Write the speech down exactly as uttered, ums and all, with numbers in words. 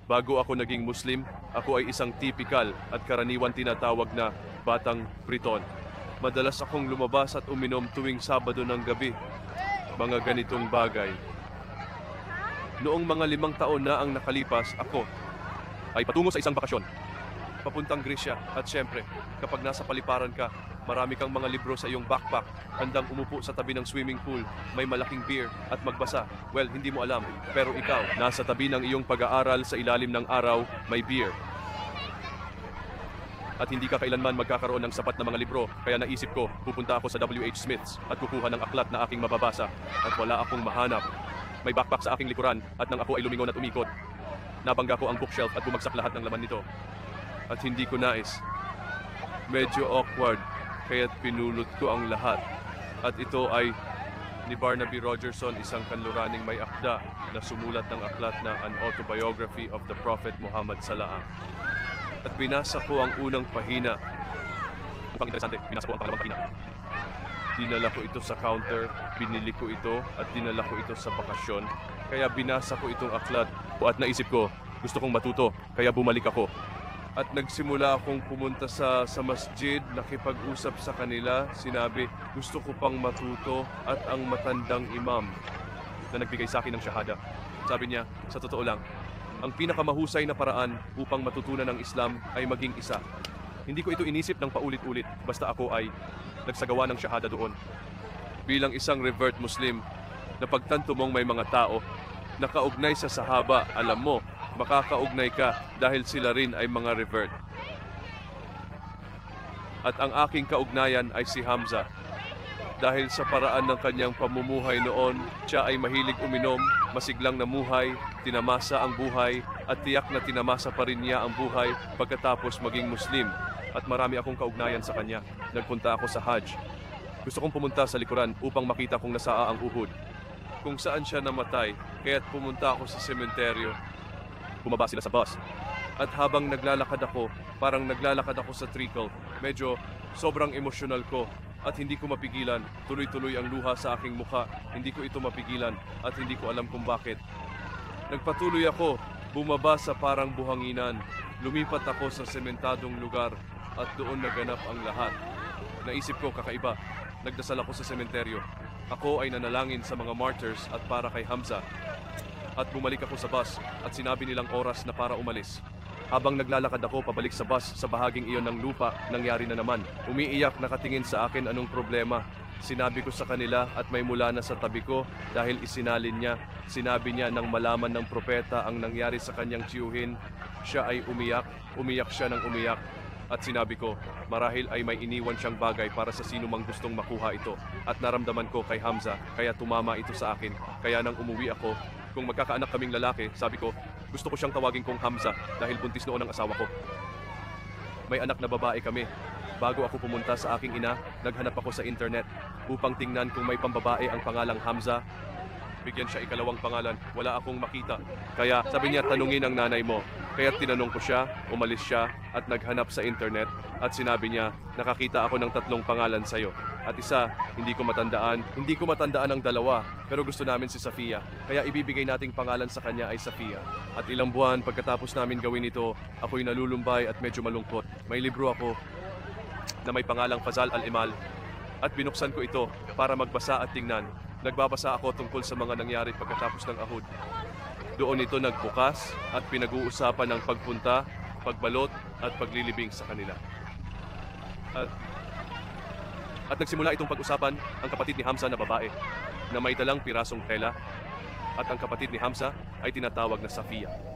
Bago ako naging Muslim, ako ay isang tipikal at karaniwan tinatawag na batang Briton. Madalas akong lumabas at uminom tuwing Sabado ng gabi. Mga ganitong bagay. Noong mga limang taon na ang nakalipas, ako ay patungo sa isang bakasyon. Papuntang Grisya at syempre, kapag nasa paliparan ka, marami kang mga libro sa iyong backpack, handang umupo sa tabi ng swimming pool, may malaking beer at magbasa. Well, hindi mo alam, pero ikaw, nasa tabi ng iyong pag-aaral sa ilalim ng araw, may beer. At hindi ka kailanman magkakaroon ng sapat na mga libro, kaya naisip ko, pupunta ako sa W H Smith's at kukuha ng aklat na aking mababasa. At wala akong mahanap. May backpack sa aking likuran at nang ako ay lumingon at umikot, nabangga ko ang bookshelf at bumagsak lahat ng laman nito. At hindi ko nais. Medyo awkward, kaya't pinulot ko ang lahat. At ito ay ni Barnaby Rogerson, isang kanluraning may akda na sumulat ng aklat na An Autobiography of the Prophet Muhammad Salaam. At binasa ko ang unang pahina. Mukhang interesante, binasa ko ang pangalawang pahina. Dinala ko ito sa counter, binili ko ito at dinala ko ito sa bakasyon. Kaya binasa ko itong aklat at naisip ko, gusto kong matuto, kaya bumalik ako. At nagsimula akong pumunta sa, sa masjid, nakipag-usap sa kanila, sinabi, gusto ko pang matuto at ang matandang imam na nagbigay sa akin ng shahada. Sabi niya, sa totoo lang, ang pinakamahusay na paraan upang matutunan ng Islam ay maging isa. Hindi ko ito inisip ng paulit-ulit, basta ako ay nagsagawa ng shahada doon. Bilang isang revert Muslim, napagtanto mong may mga tao na kaugnay sa sahaba, alam mo, makakaugnay ka dahil sila rin ay mga revert. At ang aking kaugnayan ay si Hamza. Dahil sa paraan ng kanyang pamumuhay noon, siya ay mahilig uminom, masiglang namuhay, tinamasa ang buhay, at tiyak na tinamasa pa rin niya ang buhay pagkatapos maging Muslim. At marami akong kaugnayan sa kanya. Nagpunta ako sa Hajj. Gusto kong pumunta sa likuran upang makita kung nasaa ang Uhud. Kung saan siya namatay, kaya't pumunta ako sa sementeryo. Bumaba sila sa bus. At habang naglalakad ako, parang naglalakad ako sa trickle, medyo sobrang emosyonal ko. At hindi ko mapigilan, tuloy-tuloy ang luha sa aking mukha. Hindi ko ito mapigilan at hindi ko alam kung bakit. Nagpatuloy ako, bumaba sa parang buhanginan. Lumipat ako sa sementadong lugar at doon naganap ang lahat. Naisip ko kakaiba. Nagdasal ako sa sementeryo. Ako ay nanalangin sa mga martyrs at para kay Hamza. At bumalik ako sa bus at sinabi nilang oras na para umalis. Habang naglalakad ako pabalik sa bus sa bahaging iyon ng lupa, nangyari na naman. Umiiyak, nakatingin sa akin anong problema. Sinabi ko sa kanila at may mula na sa tabi ko dahil isinalin niya. Sinabi niya nang malaman ng propeta ang nangyari sa kanyang tiyuhin. Siya ay umiyak, umiyak siya ng umiyak. At sinabi ko, marahil ay may iniwan siyang bagay para sa sino mang gustong makuha ito. At naramdaman ko kay Hamza, kaya tumama ito sa akin. Kaya nang umuwi ako, kung magkakaanak kaming lalaki, sabi ko, gusto ko siyang tawagin kong Hamza dahil buntis noon ang asawa ko. May anak na babae kami. Bago ako pumunta sa aking ina, naghanap ako sa internet upang tingnan kung may pambabae ang pangalang Hamza. Bigyan siya ikalawang pangalan, wala akong makita. Kaya sabi niya, tanungin ang nanay mo. Kaya tinanong ko siya, umalis siya at naghanap sa internet at sinabi niya, nakakita ako ng tatlong pangalan sa'yo. At isa, hindi ko matandaan, hindi ko matandaan ang dalawa, pero gusto namin si Safia. Kaya ibibigay nating pangalan sa kanya ay Safia. At ilang buwan pagkatapos namin gawin ito, ako'y nalulumbay at medyo malungkot. May libro ako na may pangalang Fazal al-Imal at binuksan ko ito para magbasa at tingnan. Nagbabasa ako tungkol sa mga nangyari pagkatapos ng Ahud. Doon ito nagbukas at pinag-uusapan ng pagpunta, pagbalot at paglilibing sa kanila. At, at nagsimula itong pag-usapan ang kapatid ni Hamza na babae na may dalang pirasong tela at ang kapatid ni Hamza ay tinatawag na Safia.